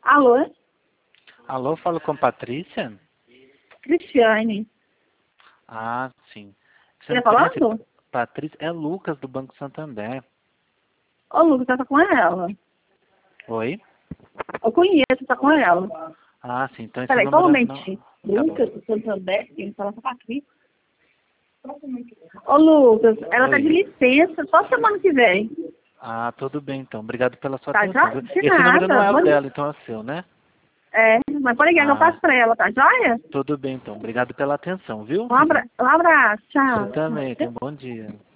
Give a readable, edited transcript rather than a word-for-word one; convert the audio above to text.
Alô? Alô, falo com Patrícia? Cristiane. Ah, sim. Você Você não tá conhece? falando? Patrícia é Lucas do Banco Santander. Ô, Lucas, você tá com ela. Oi? Eu conheço, tá com ela. Ah, sim. Então esse Peraí, só um número não... momentinho. Tá bom. Lucas, do Santander, ele fala com a Patrícia. Ô, Lucas, ela tá de Oi. licença só semana que vem. Ah, tudo bem então. Obrigado pela sua Tá atenção, já? viu? De Esse número não nada. é o dela, então é o seu, né? É, mas pode ligar que eu Ah, passo pra ela, tá joia? tudo bem então. Obrigado pela atenção, viu? Um abraço, Você tchau. também. Tenha um bom dia.